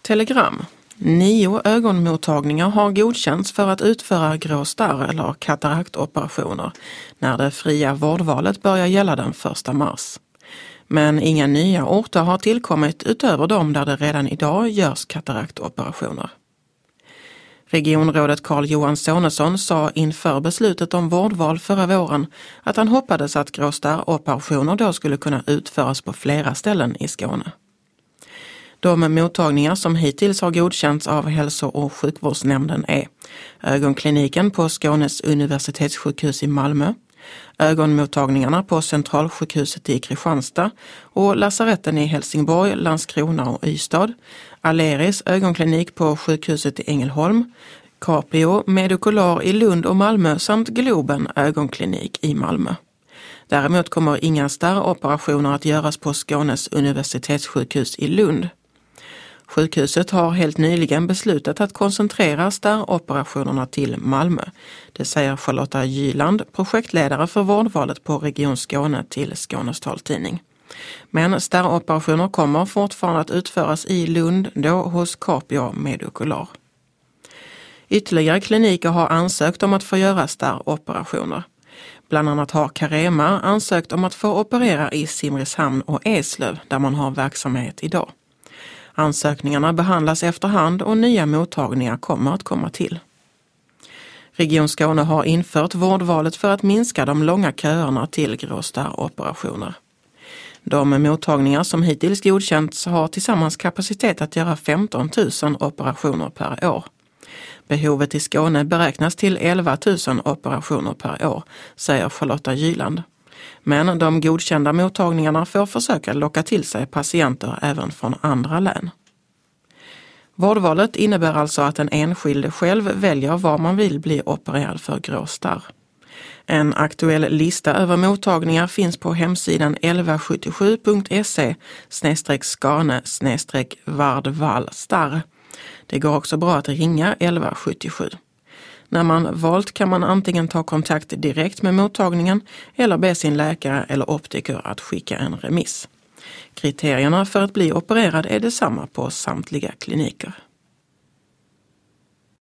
Telegram. 9 ögonmottagningar har godkänts för att utföra grå starr eller kataraktoperationer när det fria vårdvalet börjar gälla den 1 mars. Men inga nya orter har tillkommit utöver dem där det redan idag görs kataraktoperationer. Regionrådet Carl-Johan Sonesson sa inför beslutet om vårdval förra våren att han hoppades att grå starroperationer då skulle kunna utföras på flera ställen i Skåne. De mottagningar som hittills har godkänts av hälso- och sjukvårdsnämnden är ögonkliniken på Skånes universitetssjukhus i Malmö, ögonmottagningarna på Centralsjukhuset i Kristianstad och lasaretten i Helsingborg, Landskrona och Ystad, Aleris ögonklinik på sjukhuset i Ängelholm, Capio Medokular i Lund och Malmö samt Globen ögonklinik i Malmö. Däremot kommer inga starroperationer att göras på Skånes universitetssjukhus i Lund. Sjukhuset har helt nyligen beslutat att koncentrera starroperationerna till Malmö. Det säger Charlotta Jyland, projektledare för vårdvalet på Region Skåne till Skånes taltidning. Men starroperationer kommer fortfarande att utföras i Lund, då hos Capio Medokular. Ytterligare kliniker har ansökt om att få göra starroperationer. Bland annat har Carema ansökt om att få operera i Simrishamn och Eslöv där man har verksamhet idag. Ansökningarna behandlas efterhand och nya mottagningar kommer att komma till. Region Skåne har infört vårdvalet för att minska de långa köerna till grå starroperationer. De mottagningar som hittills godkänts har tillsammans kapacitet att göra 15 000 operationer per år. Behovet i Skåne beräknas till 11 000 operationer per år, säger Charlotta Jyland. Men de godkända mottagningarna får försöka locka till sig patienter även från andra län. Vårdvalet innebär alltså att en enskilde själv väljer var man vill bli opererad för grå starr. En aktuell lista över mottagningar finns på hemsidan 1177.se/skane/vardvallstarr. Det går också bra att ringa 1177. När man valt kan man antingen ta kontakt direkt med mottagningen eller be sin läkare eller optiker att skicka en remiss. Kriterierna för att bli opererad är detsamma på samtliga kliniker.